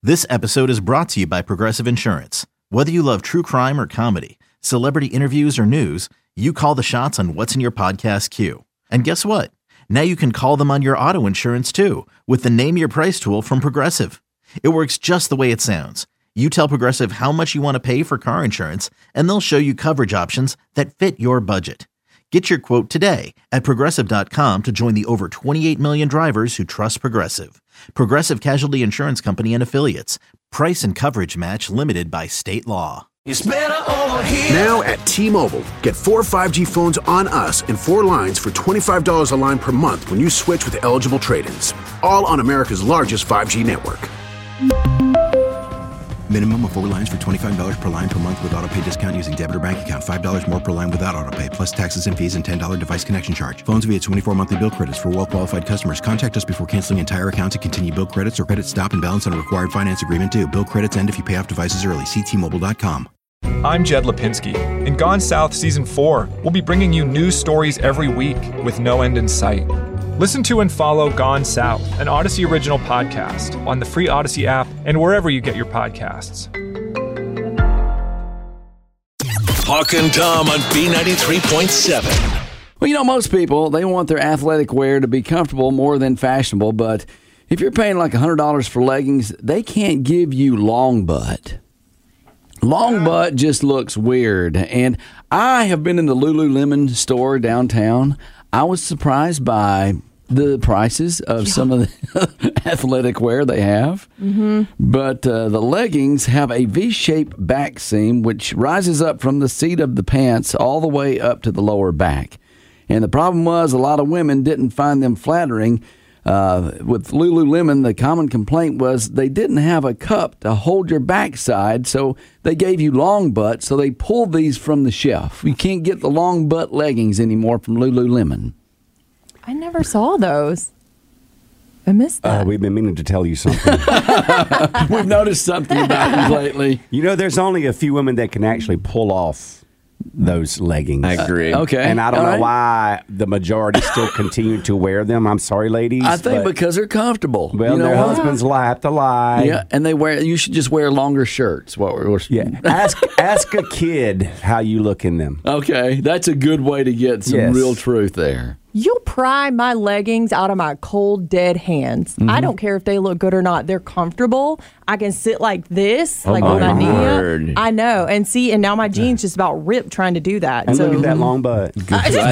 This episode is brought to you by Progressive Insurance. Whether you love true crime or comedy, celebrity interviews or news, you call the shots on what's in your podcast queue. And guess what? Now you can call them on your auto insurance too with the Name Your Price tool from Progressive. It works just the way it sounds. You tell Progressive how much you want to pay for car insurance, and they'll show you coverage options that fit your budget. Get your quote today at Progressive.com to join the over 28 million drivers who trust Progressive. Progressive Casualty Insurance Company and Affiliates. Price and coverage match limited by state law. It's better over here. Now at T-Mobile, get 4 5G phones on us and 4 lines for $25 a line per month when you switch with eligible trade-ins. All on America's largest 5G network. Minimum of 4 lines for $25 per line per month with autopay discount using debit or bank account. $5 more per line without autopay, plus taxes and fees and $10 device connection charge. Phones via 24 monthly bill credits for well-qualified customers. Contact us before canceling entire account to continue bill credits or credit stop and balance on a required finance agreement due. Bill credits end if you pay off devices early. See T-Mobile.com. I'm Jed Lipinski. In Gone South Season 4, we'll be bringing you news stories every week with no end in sight. Listen to and follow Gone South, an Odyssey original podcast, on the free Odyssey app and wherever you get your podcasts. Hawk and Tom on B93.7. Well, you know, most people, they want their athletic wear to be comfortable more than fashionable, but if you're paying like $100 for leggings, they can't give you long butt. Long butt just looks weird, and I have been in the Lululemon store downtown. I was surprised by the prices of some of the athletic wear they have. Mm-hmm. But the leggings have a V-shaped back seam, which rises up from the seat of the pants all the way up to the lower back. And the problem was a lot of women didn't find them flattering. With Lululemon, the common complaint was they didn't have a cup to hold your backside, so they gave you long butt, so they pulled these from the shelf. You can't get the long butt leggings anymore from Lululemon. I never saw those. I missed that. We've been meaning to tell you something. We've noticed something about you lately. You know, there's only a few women that can actually pull off those leggings. I agree. Okay. And I don't know why the majority still continue to wear them. I'm sorry, ladies. I think because they're comfortable. Well, you know their what? husbands have to lie. Yeah, and you should just wear longer shirts. Yeah. Ask a kid how you look in them. Okay, that's a good way to get some real truth there. You'll pry my leggings out of my cold, dead hands. Mm-hmm. I don't care if they look good or not. They're comfortable. I can sit like this, with my knee up. I know. And see, and now my jeans just about ripped trying to do that. And look at that long butt. I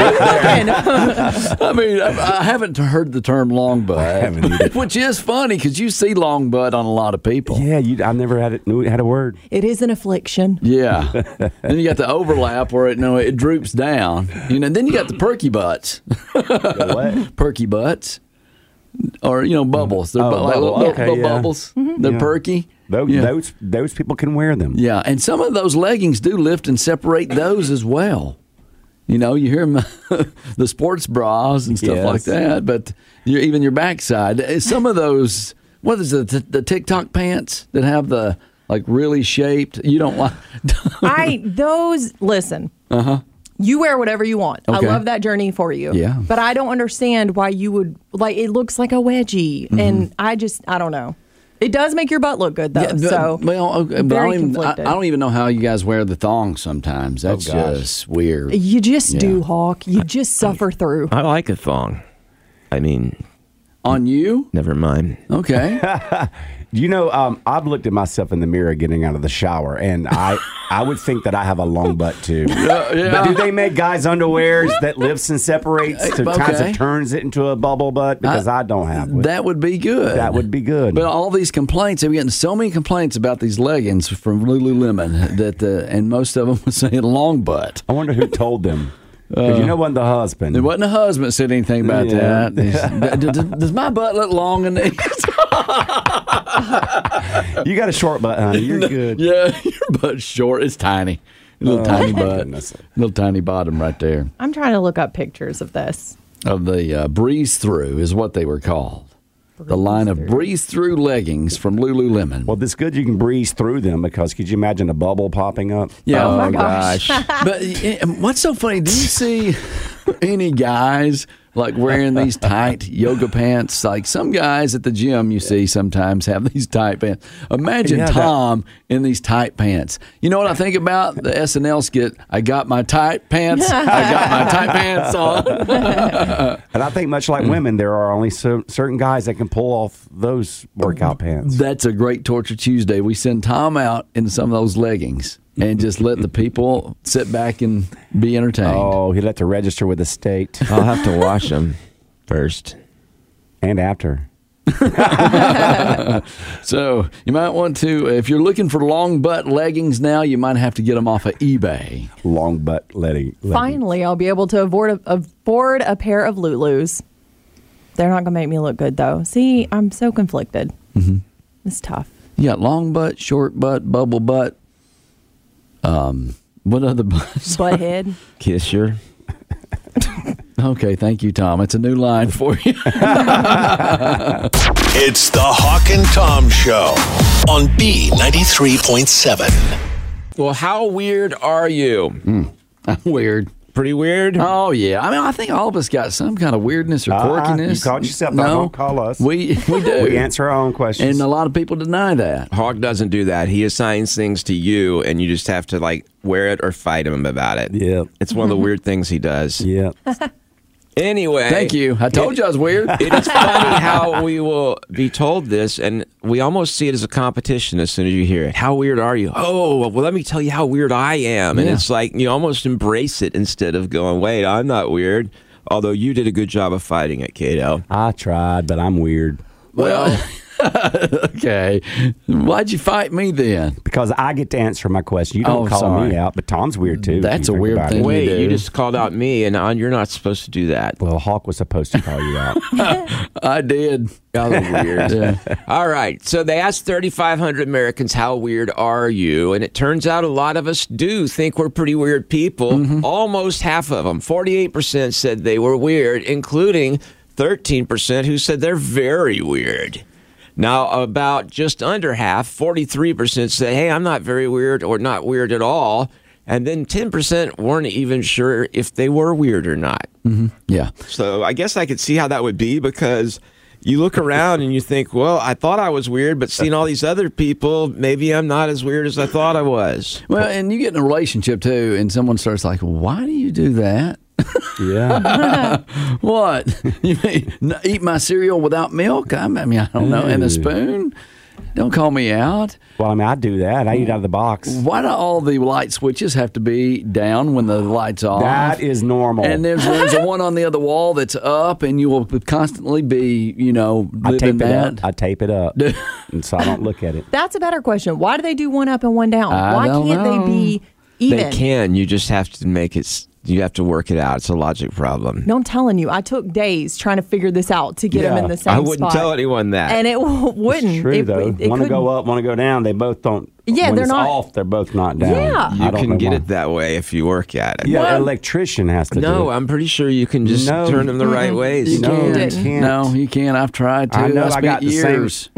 mean, I haven't heard the term long butt, which is funny because you see long butt on a lot of people. Yeah, I've never had a word. It is an affliction. Yeah. Then you got the overlap where it droops down. Then you got the perky butts. What? Perky butts. Or, bubbles. They're little bubbles. Mm-hmm. They're perky. Those people can wear them. Yeah, and some of those leggings do lift and separate those as well. You hear them, the sports bras and stuff like that, but even your backside. Some of those, what is it, the TikTok pants that have the, really shaped, you don't like. Listen. Uh-huh. You wear whatever you want. Okay. I love that journey for you. Yeah. But I don't understand why you would, it looks like a wedgie. Mm-hmm. And I don't know. It does make your butt look good, though. Yeah, I don't even know how you guys wear the thongs sometimes. That's just weird. You just do, Hawk. You just suffer through. I like a thong. I mean... On you? Never mind. Okay. I've looked at myself in the mirror getting out of the shower, and I would think that I have a long butt, too. Yeah. But do they make guys' underwears that lifts and separates to kind of turns it into a bubble butt? Because I don't have one. That would be good. That would be good. But all these complaints, we're getting so many complaints about these leggings from Lululemon, and most of them were saying long butt. I wonder who told them. Because it wasn't the husband. It wasn't the husband that said anything about that. Does my butt look long in these? You got a short butt, honey. You're good. Yeah, your butt's short. It's tiny. Little tiny butt. Goodness. Little tiny bottom right there. I'm trying to look up pictures of this. Of the Breeze Through is what they were called. The line of Breeze Through leggings from Lululemon. Well, it's good you can breeze through them because could you imagine a bubble popping up? Yeah. Oh my gosh. But what's so funny, do you see any guys like wearing these tight yoga pants. Like some guys at the gym you see sometimes have these tight pants. Imagine Tom in these tight pants. You know what I think about? The SNL skit, I got my tight pants. I got my tight pants on. And I think much like women, there are only certain guys that can pull off those workout pants. That's a great Torture Tuesday. We send Tom out in some of those leggings and just let the people sit back and be entertained. Oh, he'd have to register with the state. I'll have to wash them first. And after. So you might want to, if you're looking for long butt leggings now, you might have to get them off of eBay. Long butt leggings. Finally, I'll be able to afford a pair of Lulus. They're not going to make me look good, though. See, I'm so conflicted. Mm-hmm. It's tough. You got long butt, short butt, bubble butt. What other butts? Butthead. Kisser. Okay, thank you, Tom. It's a new line for you. It's the Hawk and Tom Show on B93.7. Well, how weird are you? I'm weird. Pretty weird? Oh, yeah. I mean, I think all of us got some kind of weirdness or quirkiness. You called yourself. No, Don't call us. We do. We answer our own questions. And a lot of people deny that. Hawk doesn't do that. He assigns things to you, and you just have to, like, wear it or fight him about it. Yeah. It's one of the weird things he does. Yeah. Anyway. Thank you. I told you I was weird. It is funny how we will be told this, and we almost see it as a competition as soon as you hear it. How weird are you? Oh, well, let me tell you how weird I am. And it's like you almost embrace it instead of going, wait, I'm not weird. Although you did a good job of fighting it, Kato. I tried, but I'm weird. Well, okay. Why'd you fight me then? Because I get to answer my question. You don't call me out, but Tom's weird too. That's a weird thing. Wait, you just called out me, and you're not supposed to do that. Well, Hawk was supposed to call you out. I did. Y'all are weird. Yeah. All right. So they asked 3,500 Americans, how weird are you? And it turns out a lot of us do think we're pretty weird people. Mm-hmm. Almost half of them, 48%, said they were weird, including 13% who said they're very weird. Now, about just under half, 43%, say, hey, I'm not very weird or not weird at all. And then 10% weren't even sure if they were weird or not. Mm-hmm. Yeah. So I guess I could see how that would be because you look around and you think, well, I thought I was weird, but seeing all these other people, maybe I'm not as weird as I thought I was. Well, and you get in a relationship, too, and someone starts like, why do you do that? Yeah. What? You mean eat my cereal without milk? I mean, I don't know. And a spoon? Don't call me out. Well, I mean, I do that. I eat out of the box. Why do all the light switches have to be down when the light's off? That is normal. And there's a one on the other wall that's up, and you will constantly be, living that. I tape it up, and so I don't look at it. That's a better question. Why do they do one up and one down? Why can't they be even? They can. You just have to make it. You have to work it out. It's a logic problem. No, I'm telling you, I took days trying to figure this out to get them in the same spot. I wouldn't tell anyone that. And it wouldn't. It's true, though. Want to go up, want to go down. They both don't. Yeah, when they're it's not off. They're both not down. Yeah. You can get it that way if you work at it. Yeah, an electrician has to do it. No, I'm pretty sure you can just turn them the right ways. You can't. No, you can't. I've tried to. I know. I spent years.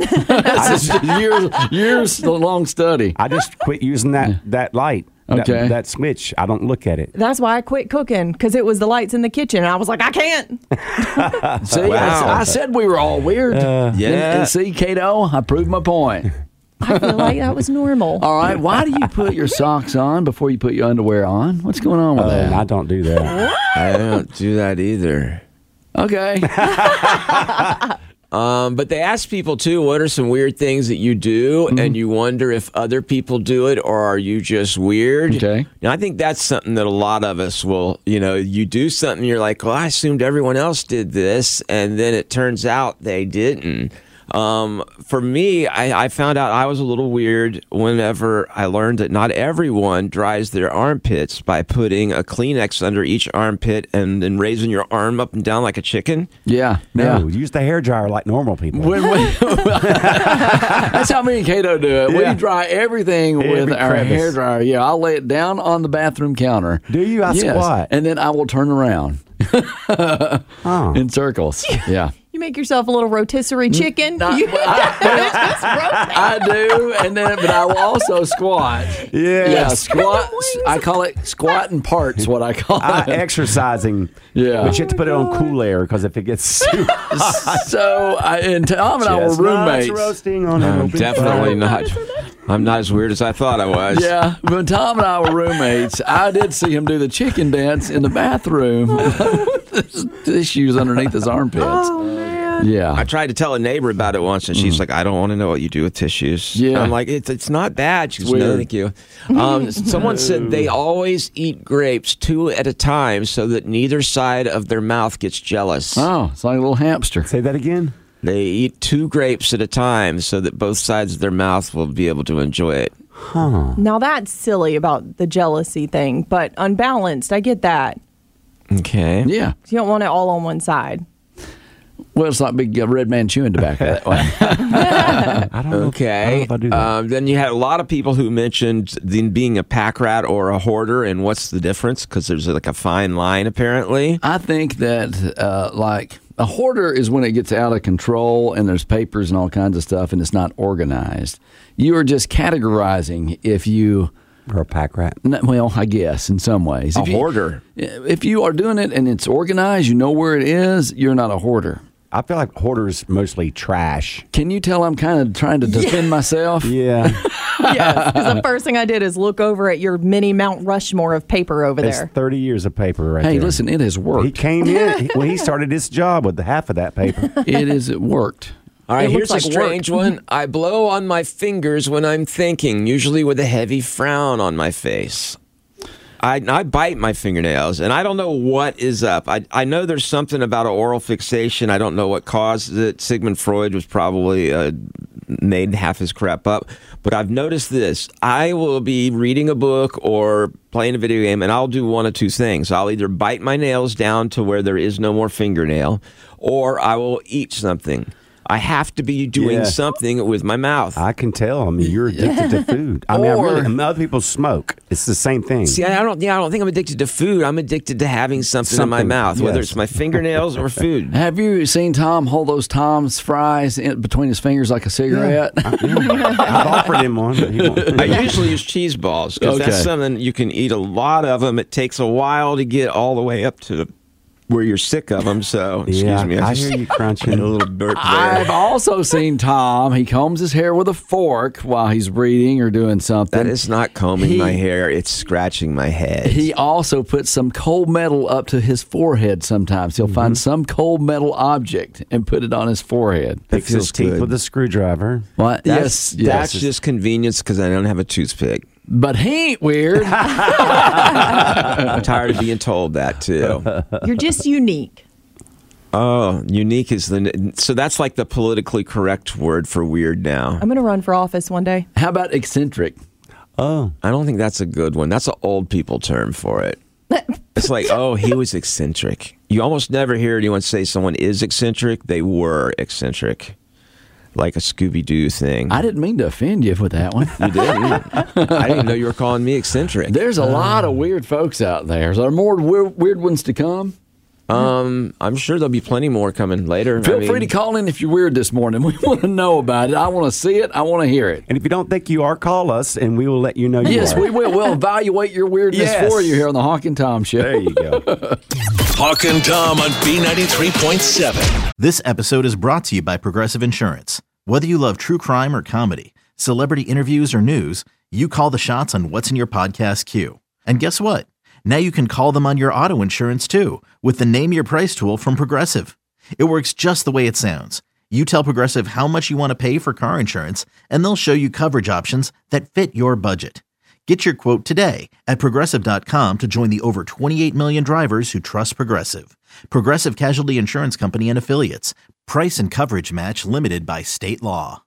Years long study. I just quit using that light. Okay. That switch, I don't look at it. That's why I quit cooking, because it was the lights in the kitchen. And I was like, I can't. See, I said we were all weird. And see, Kato, I proved my point. I feel like that was normal. All right. Why do you put your socks on before you put your underwear on? What's going on with that? I don't do that. I don't do that either. Okay. But they ask people, too, what are some weird things that you do? Mm-hmm. And you wonder if other people do it or are you just weird? Okay. Now, I think that's something that a lot of us will, you do something, you're like, well, I assumed everyone else did this. And then it turns out they didn't. For me, I found out I was a little weird whenever I learned that not everyone dries their armpits by putting a Kleenex under each armpit and then raising your arm up and down like a chicken. Yeah. No, use the hairdryer like normal people. That's how me and Kato do it. Yeah. We dry everything with our hairdryer. Yeah, I'll lay it down on the bathroom counter. Do you? I squat. And then I will turn around in circles. Yeah. You You make yourself a little rotisserie chicken. I do, but I will also squat. Yeah, squat. I call it squatting parts. What I call it. Exercising. Yeah, but you have to put it on cool air because if it gets too hot. So, and Tom and I were roommates. Roasting on definitely not. I'm not as weird as I thought I was. Yeah, when Tom and I were roommates, I did see him do the chicken dance in the bathroom with tissues underneath his armpits. Oh, man. Yeah. I tried to tell a neighbor about it once, and she's like, I don't want to know what you do with tissues. Yeah. I'm like, it's not bad. She goes, no, thank you. Someone said they always eat grapes 2 at a time so that neither side of their mouth gets jealous. Oh, it's like a little hamster. Say that again. They eat 2 grapes at a time so that both sides of their mouth will be able to enjoy it. Huh. Now that's silly about the jealousy thing, but unbalanced. I get that. Okay. Yeah. You don't want it all on one side. Well, it's like big red man chewing tobacco that way. I don't know. Okay. I don't know if I do that. Then you had a lot of people who mentioned being a pack rat or a hoarder, and what's the difference? Because there's like a fine line, apparently. I think that, like, a hoarder is when it gets out of control and there's papers and all kinds of stuff and it's not organized. You are just categorizing if you... Or a pack rat. Well, I guess in some ways. Hoarder. If you are doing it and it's organized, you know where it is, you're not a hoarder. I feel like hoarders mostly trash. Can you tell I'm kind of trying to defend myself? Yeah. Yes, because the first thing I did is look over at your mini Mount Rushmore of paper over there. It's 30 years of paper right there. Hey, listen, it has worked. He came in, he started his job with half of that paper. It worked. All right, It here's looks a like strange one. I blow on my fingers when I'm thinking, usually with a heavy frown on my face. I bite my fingernails, and I don't know what is up. I know there's something about an oral fixation. I don't know what causes it. Sigmund Freud was probably made half his crap up. But I've noticed this. I will be reading a book or playing a video game, and I'll do one of 2 things. I'll either bite my nails down to where there is no more fingernail, or I will eat something. I have to be doing something with my mouth. I can tell. I mean, you're addicted to food. I mean, other people smoke. It's the same thing. See, I don't think I'm addicted to food. I'm addicted to having something in my mouth, whether it's my fingernails or food. Have you seen Tom hold those Tom's fries between his fingers like a cigarette? I've offered him one, but he won't. I usually use cheese balls because that's something you can eat a lot of them. It takes a while to get all the way up to where you're sick of them, so excuse me. I hear you crunching. A little burp there. I've also seen Tom. He combs his hair with a fork while he's reading or doing something. That is not combing my hair. It's scratching my head. He also puts some cold metal up to his forehead sometimes. He'll find some cold metal object and put it on his forehead. Picks his teeth with a screwdriver. What? That's just convenience because I don't have a toothpick. But he ain't weird. I'm tired of being told that, too. You're just unique. Oh, unique is so that's like the politically correct word for weird now. I'm going to run for office one day. How about eccentric? Oh. I don't think that's a good one. That's an old people term for it. It's like, oh, he was eccentric. You almost never hear anyone say someone is eccentric. They were eccentric. Like a Scooby-Doo thing. I didn't mean to offend you with that one. You didn't? I didn't know you were calling me eccentric. There's a lot of weird folks out there. Is there more weird ones to come? I'm sure there'll be plenty more coming later. Feel free to call in if you're weird this morning. We want to know about it. I want to see it. I want to hear it. And if you don't think you are, call us, and we will let you know you are. Yes, we will. We'll evaluate your weirdness for you here on the Hawk and Tom Show. There you go. Hawk and Tom on B93.7. This episode is brought to you by Progressive Insurance. Whether you love true crime or comedy, celebrity interviews or news, you call the shots on what's in your podcast queue. And guess what? Now you can call them on your auto insurance too with the Name Your Price tool from Progressive. It works just the way it sounds. You tell Progressive how much you want to pay for car insurance, and they'll show you coverage options that fit your budget. Get your quote today at Progressive.com to join the over 28 million drivers who trust Progressive. Progressive Casualty Insurance Company and Affiliates. Price and coverage match limited by state law.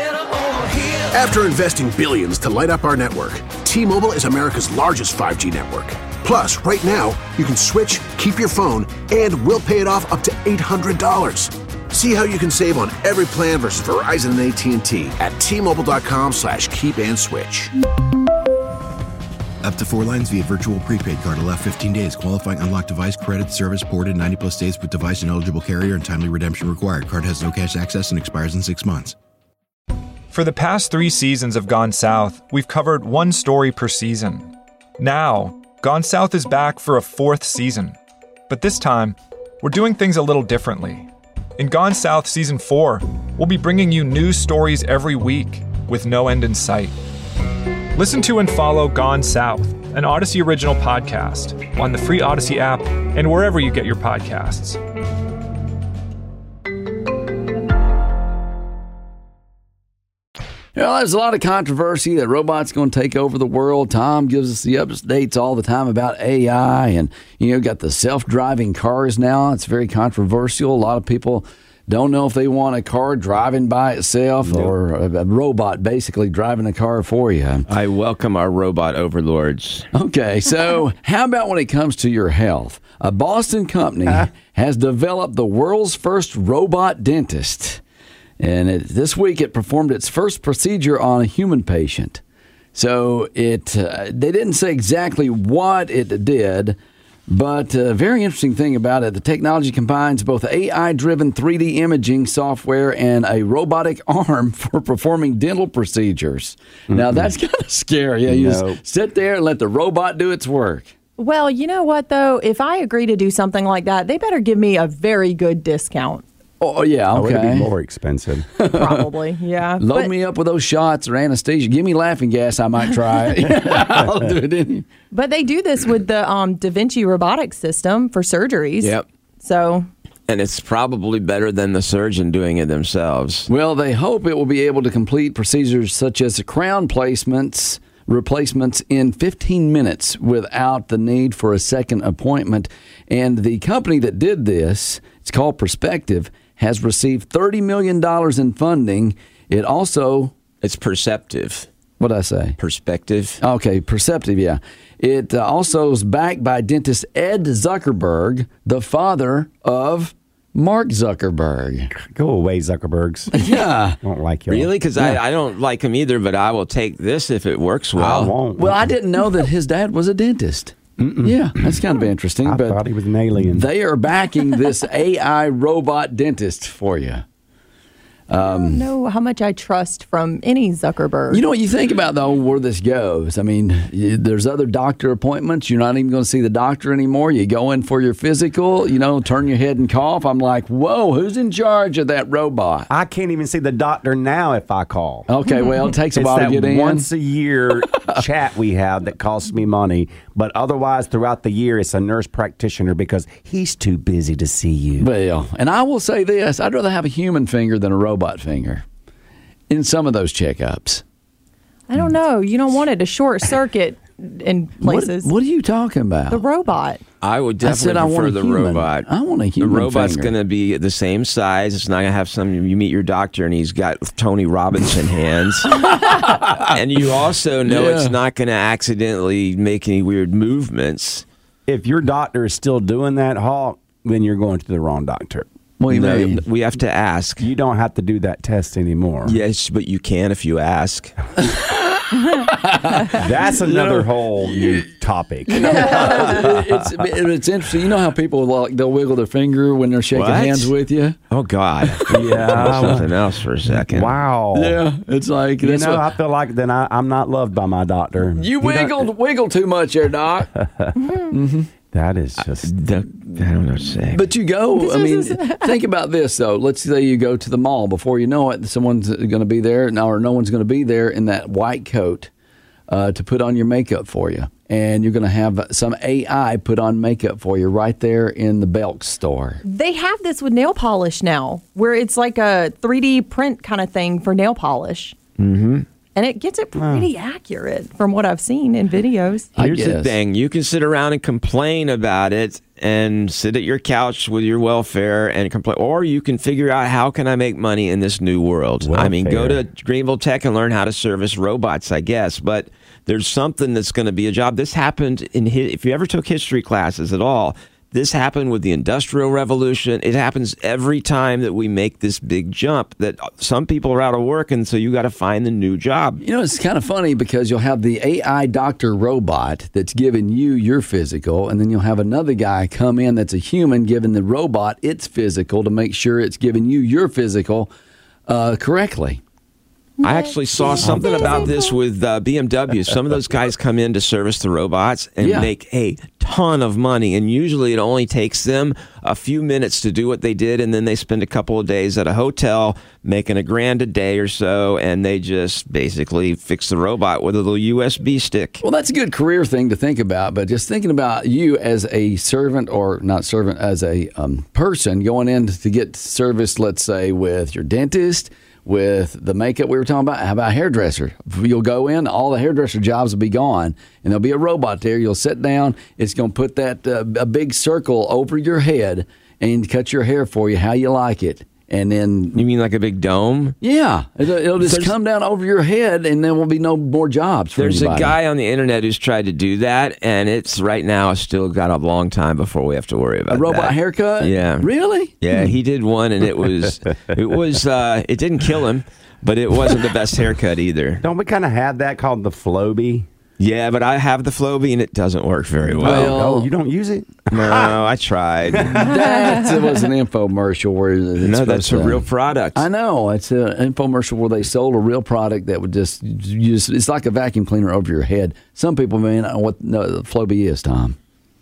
After investing billions to light up our network, T-Mobile is America's largest 5G network. Plus, right now, you can switch, keep your phone, and we'll pay it off up to $800. See how you can save on every plan versus Verizon and AT&T at T-Mobile.com/keep and switch. Up to 4 lines via virtual prepaid card. Allow 15 days. Qualifying unlocked device credit service ported 90-plus days with device and eligible carrier and timely redemption required. Card has no cash access and expires in 6 months. For the past 3 seasons of Gone South, we've covered one story per season. Now, Gone South is back for a 4th season. But this time, we're doing things a little differently. In Gone South Season 4, we'll be bringing you news stories every week with no end in sight. Listen to and follow Gone South, an Odyssey original podcast, on the free Odyssey app and wherever you get your podcasts. Well, there's a lot of controversy that robots going to take over the world. Tom gives us the updates all the time about AI, and got the self-driving cars now. It's very controversial. A lot of people don't know if they want a car driving by itself or a robot basically driving a car for you. I welcome our robot overlords. Okay, so how about when it comes to your health? A Boston company has developed the world's first robot dentist. And this week it performed its first procedure on a human patient. So they didn't say exactly what it did, but a very interesting thing about it, the technology combines both AI-driven 3D imaging software and a robotic arm for performing dental procedures. Mm-hmm. Now, that's kind of scary. Yeah, you just sit there and let the robot do its work. Well, you know what, though? If I agree to do something like that, they better give me a very good discount. Oh, yeah, okay. It would be more expensive. Probably, yeah. Load me up with those shots or anesthesia. Give me laughing gas, I might try it. I'll do it. But they do this with the Da Vinci robotics system for surgeries. Yep. So... And it's probably better than the surgeon doing it themselves. Well, they hope it will be able to complete procedures such as crown replacements in 15 minutes without the need for a second appointment. And the company that did this, it's called Perspective, has received $30 million in funding. It's Perceptive. What did I say? Perspective. Okay, Perceptive, yeah. It also is backed by dentist Ed Zuckerberg, the father of Mark Zuckerberg. Go away, Zuckerbergs. Yeah. I don't like you. Really? Because I don't like him either, but I will take this if it works well. I won't. Well, I didn't know that his dad was a dentist. Yeah, that's kind of interesting. I thought he was an alien. They are backing this AI robot dentist for you. I don't know how much I trust from any Zuckerberg. You know what you think about, though, where this goes? I mean, there's other doctor appointments. You're not even going to see the doctor anymore. You go in for your physical, turn your head and cough. I'm like, whoa, who's in charge of that robot? I can't even see the doctor now if I call. Okay, well, it takes a while to get in. Once a year chat we have that costs me money. But otherwise, throughout the year, it's a nurse practitioner because he's too busy to see you. Well, and I will say this. I'd rather have a human finger than a robot finger in some of those checkups. I don't know. You don't want it to short circuit in places. What are you talking about? The robot. I would definitely prefer the robot. I want a human The robot's finger. going to be the same size. It's not going to have you meet your doctor and he's got Tony Robinson hands. And you also know it's not going to accidentally make any weird movements. If your doctor is still doing that, Hawk, then you're going to the wrong doctor. What do you mean? We have to ask. You don't have to do that test anymore. Yes, but you can if you ask. That's another whole new topic. It's interesting. You know how people they'll wiggle their finger when they're shaking hands with you? Oh, God. Yeah. Something else for a second. Wow. Yeah. It's like... I feel like then I'm not loved by my doctor. You wiggle too much there, Doc. Mm-hmm. That is just... I don't know what to say. But you go, I mean, think about this, though. Let's say you go to the mall. Before you know it, someone's going to be there, or no one's going to be there in that white coat to put on your makeup for you. And you're going to have some AI put on makeup for you right there in the Belk store. They have this with nail polish now, where it's like a 3D print kind of thing for nail polish. Mm-hmm. And it gets it pretty accurate from what I've seen in videos. Here's the thing. You can sit around and complain about it and sit at your couch with your welfare and complain. Or you can figure out how can I make money in this new world. Welfare. I mean, go to Greenville Tech and learn how to service robots, I guess. But there's something that's going to be a job. This happened if you ever took history classes at all, This happened with the Industrial Revolution. It happens every time that we make this big jump, that some people are out of work, and so you got to find the new job. You know, it's kind of funny because you'll have the AI doctor robot that's giving you your physical, and then you'll have another guy come in that's a human giving the robot its physical to make sure it's giving you your physical correctly. I actually saw something about this with BMW. Some of those guys come in to service the robots and make a ton of money. And usually it only takes them a few minutes to do what they did. And then they spend a couple of days at a hotel making $1,000 a day or so. And they just basically fix the robot with a little USB stick. Well, that's a good career thing to think about. But just thinking about you as a servant, or not servant, as a person going in to get service, let's say, with your dentist, with the makeup we were talking about. How about a hairdresser? You'll go in, all the hairdresser jobs will be gone, and there'll be a robot there. You'll sit down. It's going to put that a big circle over your head and cut your hair for you how you like it. And then, you mean like a big dome? Yeah, it'll just come down over your head, and there will be no more jobs for There's anybody. a guy on the internet who's tried to do that, and it's right now still got a long time before we have to worry about a robot that. haircut. Yeah, really? Yeah, he did one, and it didn't kill him, but it wasn't the best haircut either. Don't we kind of have that called the Flowbee? Yeah, but I have the Flowbee, and it doesn't work very well. Oh, you don't use it? No, I tried. That was an infomercial where No, that's a real product. I know. It's an infomercial where they sold a real product that would just use. It's like a vacuum cleaner over your head. Some people may not know what the Flowbee is, Tom.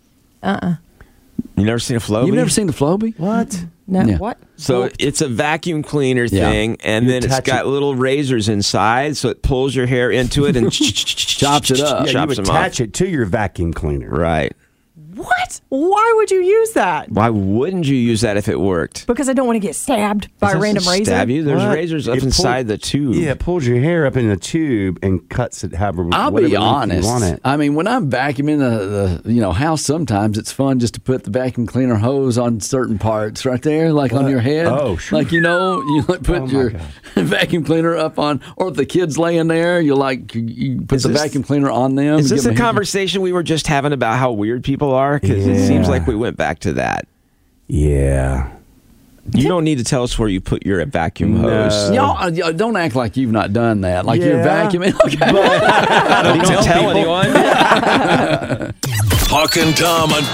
You never seen a Flowbee? You've never seen the Flowbee? What? No, Yeah. what? So it's a vacuum cleaner thing, and then it's got little razors inside, so it pulls your hair into it and chops it up. Yeah, chops you them attach off. it to your vacuum cleaner. Right. What? Why would you use that? Why wouldn't you use that if it worked? Because I don't want to get stabbed by a It random doesn't razor. stab you. There's What? razors up It inside the tube. Yeah, it pulls your hair up in the tube and cuts it however I'll whatever be length honest. you want it. I mean, when I'm vacuuming the house, sometimes it's fun just to put the vacuum cleaner hose on certain parts right there, like on your head. Oh, sure. Like, you like put your vacuum cleaner up on, or if the kid's laying there, you put the vacuum cleaner on them. Is and this give a them conversation we were just having about how weird people are? Because it seems like we went back to that. Yeah. You don't need to tell us where you put your vacuum hose. Y'all don't act like you've not done that. Like you're Yeah. vacuuming. Okay. Don't tell anyone. Hawk and Tom on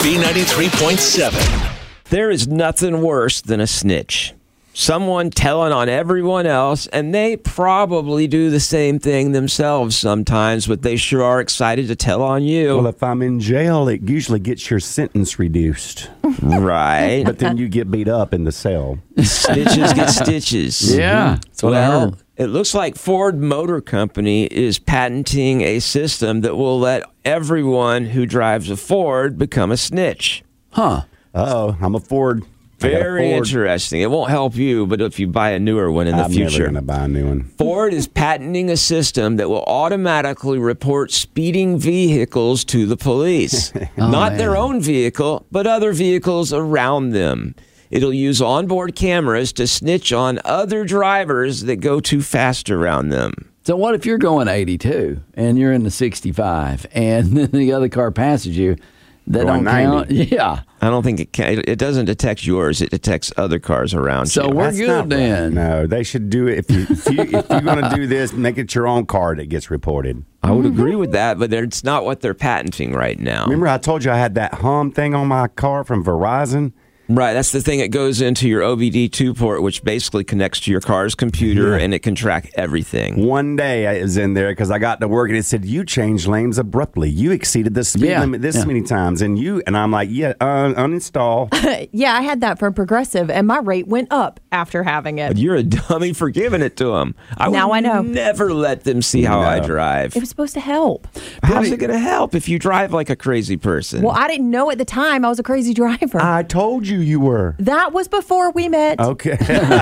B93.7. There is nothing worse than a snitch. Someone telling on everyone else, and they probably do the same thing themselves sometimes, but they sure are excited to tell on you. Well, if I'm in jail, it usually gets your sentence reduced. Right. But then you get beat up in the cell. Snitches get stitches. Yeah. That's what I heard. It looks like Ford Motor Company is patenting a system that will let everyone who drives a Ford become a snitch. Huh. Uh-oh, I'm a Ford. I got a Very Ford. interesting. It won't help you, but if you buy a newer one in the I'm future. never going to buy a new one. Ford is patenting a system that will automatically report speeding vehicles to the police. Not their own vehicle, but other vehicles around them. It'll use onboard cameras to snitch on other drivers that go too fast around them. So what if you're going 82 and you're in the 65 and then the other car passes you? That Going don't count. 90. Yeah. I don't think it can. It doesn't detect yours. It detects other cars around So you. we're That's good not then. right. No, they should do it. If you're going to do this, make it your own car that gets reported. I would agree with that, but it's not what they're patenting right now. Remember I told you I had that hum thing on my car from Verizon? Right, that's the thing that goes into your OBD2 port, which basically connects to your car's computer, and it can track everything. One day I was in there because I got to work and it said, you changed lanes abruptly. You exceeded the speed limit this many times. And I'm like, uninstall. Yeah, I had that from Progressive, and my rate went up after having it. But you're a dummy for giving it to them. Now I know. Never let them see how I drive. It was supposed to help. How's it going to help if you drive like a crazy person? Well, I didn't know at the time I was a crazy driver. I told you were. That was before we met. Okay.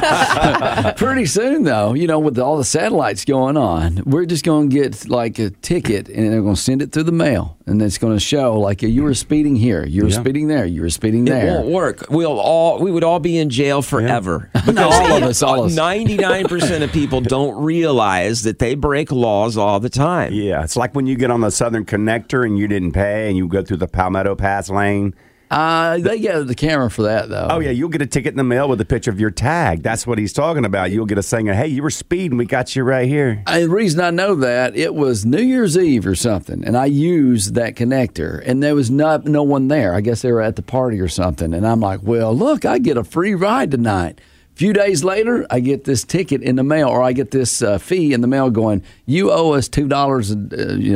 Pretty soon, though, with all the satellites going on, we're just going to get like a ticket and they're going to send it through the mail. And it's going to show like you were speeding here, you were speeding there, you were speeding there. It won't work. We would all be in jail forever. Because all of us. 99% of people don't realize that they break laws all the time. Yeah, it's like when you get on the Southern Connector and you didn't pay and you go through the Palmetto Pass lane. They get the camera for that, though. Oh, yeah, you'll get a ticket in the mail with a picture of your tag. That's what he's talking about. You'll get a saying, hey, you were speeding. We got you right here. The reason I know that, it was New Year's Eve or something, and I used that connector, and there was no one there. I guess they were at the party or something, and I'm like, well, look, I get a free ride tonight. A few days later, I get this ticket in the mail, or I get this fee in the mail going, you owe us $2 and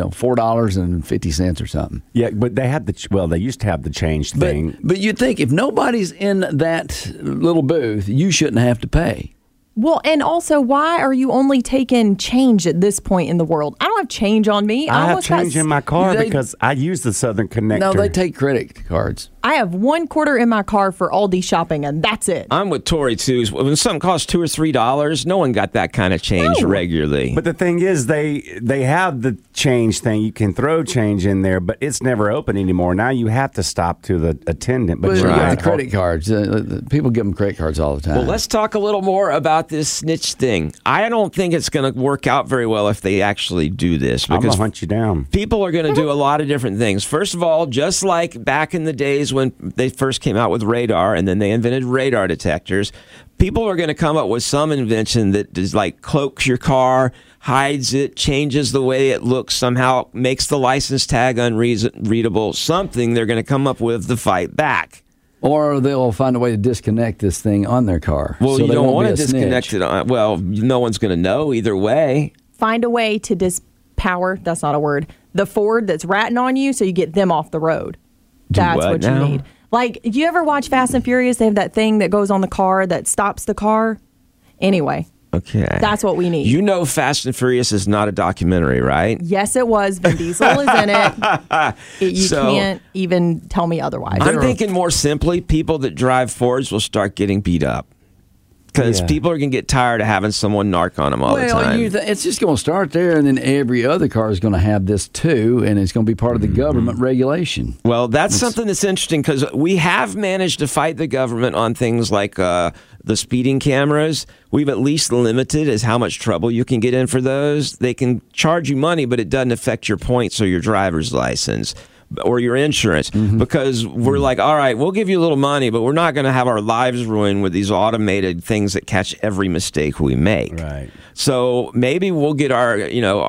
$4.50 or something. Yeah, but they had they used to have the change thing. But you'd think if nobody's in that little booth, you shouldn't have to pay. Well, and also, why are you only taking change at this point in the world? I don't have change on me. I have change in my car because I use the Southern Connector. No, they take credit cards. I have $1 in my car for Aldi shopping, and that's it. I'm with Tori, too. When something costs $2 or $3, no one got that kind of change regularly. But the thing is, they have the change thing. You can throw change in there, but it's never open anymore. Now you have to stop to the attendant. But you got the credit cards. People give them credit cards all the time. Well, let's talk a little more about this snitch thing. I don't think it's going to work out very well if they actually do this. Because I'm going to hunt you down. People are going to do a lot of different things. First of all, just like back in the days when they first came out with radar and then they invented radar detectors, people are going to come up with some invention that is like cloaks your car, hides it, changes the way it looks, somehow makes the license tag unreadable, something they're going to come up with to fight back. Or they'll find a way to disconnect this thing on their car. Well, so you don't want to disconnect it on. Well, no one's going to know either way. Find a way to dispower, that's not a word, the Ford that's ratting on you so you get them off the road. That's what you need. Like, do you ever watch Fast and Furious? They have that thing that goes on the car that stops the car. Anyway. Okay. That's what we need. You know Fast and Furious is not a documentary, right? Yes, it was. Vin Diesel is in it. You can't even tell me otherwise. I'm thinking more simply, people that drive Fords will start getting beat up. Because people are going to get tired of having someone narc on them all the time. It's just going to start there, and then every other car is going to have this too, and it's going to be part of the government regulation. Well, that's something that's interesting because we have managed to fight the government on things like the speeding cameras. We've at least limited as how much trouble you can get in for those. They can charge you money, but it doesn't affect your points or your driver's license or your insurance, because we're like, all right, we'll give you a little money, but we're not going to have our lives ruined with these automated things that catch every mistake we make. Right. So maybe we'll get our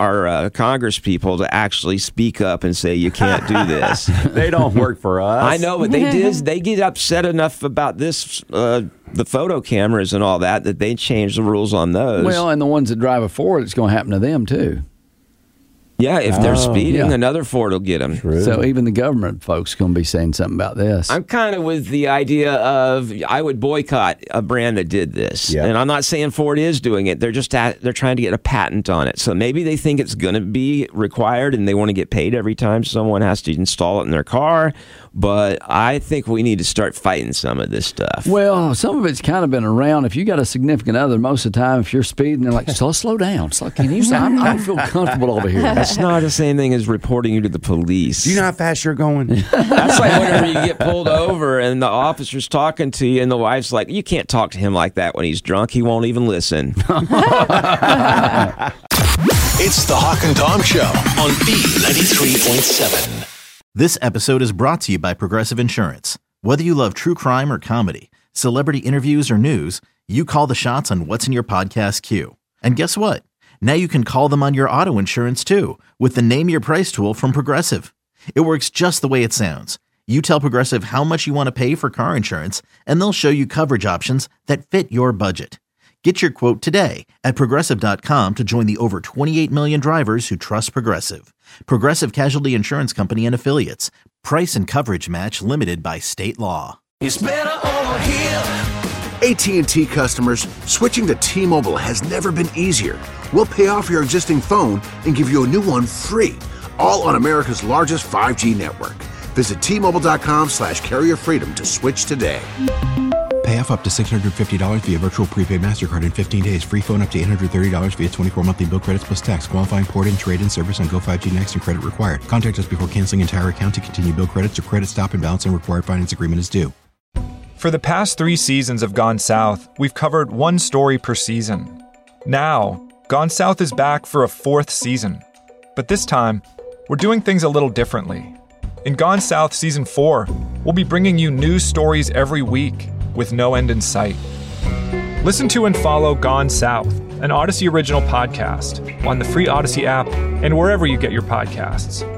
Congress people to actually speak up and say, you can't do this. They don't work for us. I know, but they get upset enough about this, the photo cameras and all that they change the rules on those. Well, and the ones that drive a Ford, it's going to happen to them too. Yeah, if they're speeding, another Ford will get them. True. So even the government folks going to be saying something about this. I'm kind of with the idea of I would boycott a brand that did this. Yep. And I'm not saying Ford is doing it. They're just they're trying to get a patent on it. So maybe they think it's going to be required and they want to get paid every time someone has to install it in their car. But I think we need to start fighting some of this stuff. Well, some of it's kind of been around. If you got a significant other, most of the time, if you're speeding, they're like, slow down. Can you I don't feel comfortable over here. That's not the same thing as reporting you to the police. Do you know how fast you're going? That's like whenever you get pulled over and the officer's talking to you and the wife's like, you can't talk to him like that when he's drunk. He won't even listen. It's the Hawk and Tom Show on B93.7. This episode is brought to you by Progressive Insurance. Whether you love true crime or comedy, celebrity interviews or news, you call the shots on what's in your podcast queue. And guess what? Now you can call them on your auto insurance too with the Name Your Price tool from Progressive. It works just the way it sounds. You tell Progressive how much you want to pay for car insurance, and they'll show you coverage options that fit your budget. Get your quote today at Progressive.com to join the over 28 million drivers who trust Progressive. Progressive Casualty Insurance Company and Affiliates. Price and coverage match limited by state law. It's better over here. AT&T customers, switching to T-Mobile has never been easier. We'll pay off your existing phone and give you a new one free, all on America's largest 5G network. Visit T-Mobile.com/carrier freedom to switch today. Pay off up to $650 via virtual prepaid MasterCard in 15 days. Free phone up to $830 via 24 monthly bill credits plus tax. Qualifying port-in, trade-in service on Go 5G Next and credit required. Contact us before canceling entire account to continue bill credits or credit stop and balance and required finance agreement is due. For the past 3 seasons of Gone South, we've covered one story per season. Now, Gone South is back for a 4th season. But this time, we're doing things a little differently. In Gone South Season 4, we'll be bringing you news stories every week with no end in sight. Listen to and follow Gone South, an Odyssey original podcast, on the free Odyssey app and wherever you get your podcasts.